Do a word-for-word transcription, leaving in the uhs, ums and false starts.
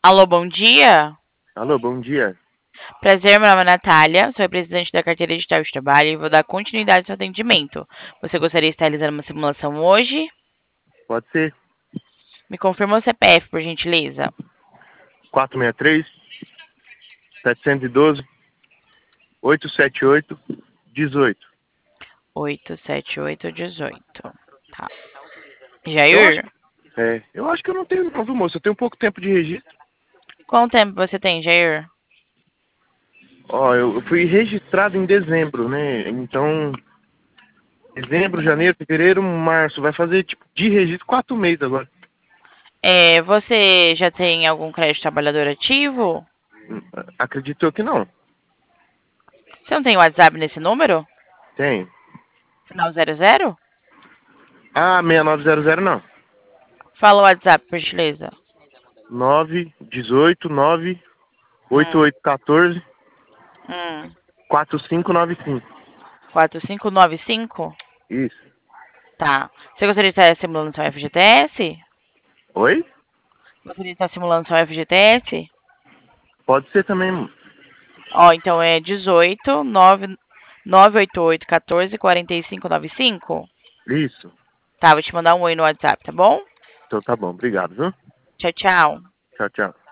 Alô, bom dia. Alô, bom dia. Prazer, meu nome é Natália, sou representante da carteira digital de trabalho e vou dar continuidade ao seu atendimento. Você gostaria de estar realizando uma simulação hoje? Pode ser Me confirma o C P F, por gentileza. quatro seis três, sete um dois, oito sete oito, um oito. oito sete oito um oito. Tá. Eu acho, Jair? é, eu acho que eu não tenho não, viu, moço? Eu tenho pouco tempo de registro. Quanto tempo você tem, Jair? Ó, eu, eu fui registrado em dezembro, né? Então, dezembro, janeiro, fevereiro, março. Vai fazer, tipo, de registro quatro meses agora. É, você já tem algum crédito trabalhador ativo? Hum, Acredito eu que não. Você não tem WhatsApp nesse número? Tem. Final zero zero? Ah, seis nove zero zero não. Fala o WhatsApp, por gentileza. nove dezoito, nove, oito Hum, oito um quatro, hum. quatro cinco nove cinco. quatro cinco nove cinco? Isso. Tá. Você gostaria de estar simulando seu F G T S? Oi? Gostaria de estar simulando seu F G T S? Pode ser também. Ó, então é dezoito, nove, nove oito oito, quatorze, quarenta e cinco, noventa e cinco? Isso. Tá, vou te mandar um oi no WhatsApp, tá bom? Então tá bom. Obrigado, viu? Tchau, tchau. Tchau, tchau.